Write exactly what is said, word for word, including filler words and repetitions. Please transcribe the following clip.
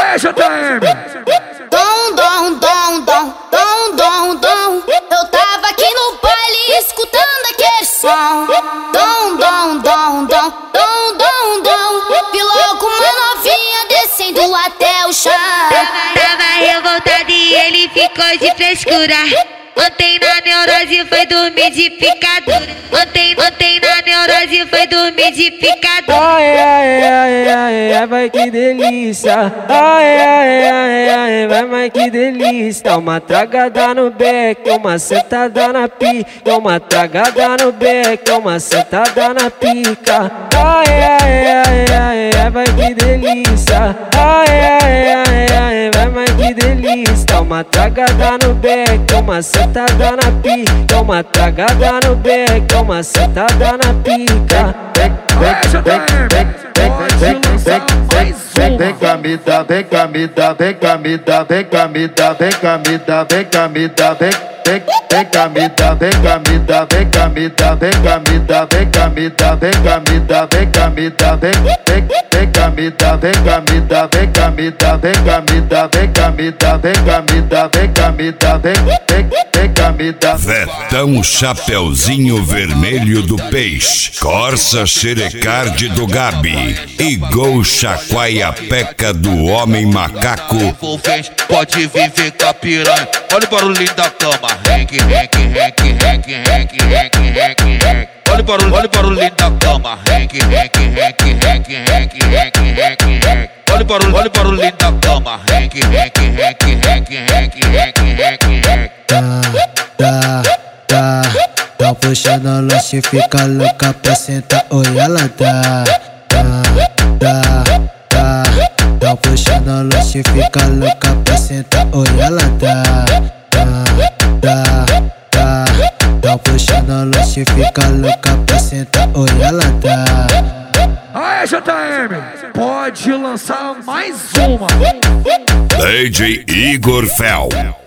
Aê, J M! Dom, dom, dom, dom, dom, dom, dom. Eu tava aqui no baile escutando aquele som. Dom, dom, dom, dom, dom, dom, dom. Vi logo uma novinha descendo até o chão. Tava revoltado e ele ficou de frescura. Ontem na neurose foi dormir de picadura. Ontem, ontem na neurose foi dormir de picadura. Ai, ai, ai, ai, ai, vai que delícia. Ai, ai, ai, ai, vai, vai que delícia. Uma tragada no beco, uma sentada na pica. Uma tragada no beco, uma sentada na pica. Ai, ai, ai, ai, ai, vai que delícia. Ai, ai, ai, ai, vai, vai que delícia. Uma tragada no beco, uma sentada na pica. Uma tragada no beco, uma sentada na pica. Aê, J M! Pode lançar mais uma. Vem cá, me dá, vem cá, me dá, vem cá, me dá, vem cá, me dá, vem cá, me dá, vem cá, me dá, vem vem cá, me dá, vem cá, me dá, vem cá, me dá, vem cá, me dá, vem cá, me dá, vem cá, me dá, vem cá, me dá, vem vem cá, me dá, vem cá, me dá, vem cá, me dá, vem cá, me dá, vem cá, me dá, vem cá, me dá, vem cá, me dá, vem vem cá, me dá. Vetão Chapeuzinho Vermelho do Peixe, Corsa Xerecarde do Gabi e Gol Chacoalha-Peca do Homem Macaco. Pode viver com a piranha. Olha o barulhinho da cama. Renque, renque, renque, renque, renque, renque, renque, renque. Olha o barulho, olha o barulhinho da cama. Renque, renque, renque, renque, renque, renque, renque, renque. Olha o barulho, olha o barulhinho da cama. Renque, renque, renque, renque, renque, renque, renque, renque. Tá, tá, tá. Tá puxando o lanche, fica louca pra sentar. Oi, ela tá, tá, tá, tá. Tá puxando o lanche, fica louca pra sentar. Oi, ela tá, tá, tá, tá. Tá puxando o lanche, fica louca pra sentar. Oi, ela tá. Aê, J M! Pode lançar mais uma. D J Igor Fel.